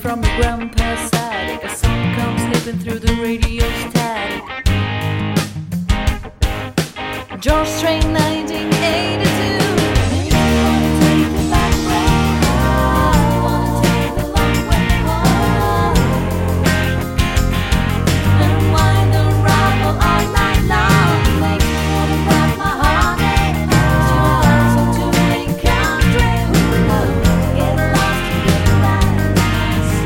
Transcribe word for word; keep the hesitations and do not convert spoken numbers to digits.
from your grandpa's attic. A song comes slipping through the radio static. George Strait